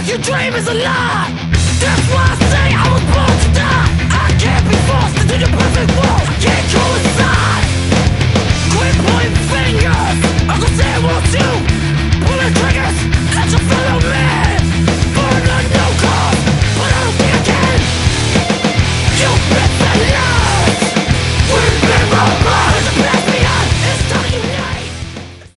Your dream is a lie. That's why I say I will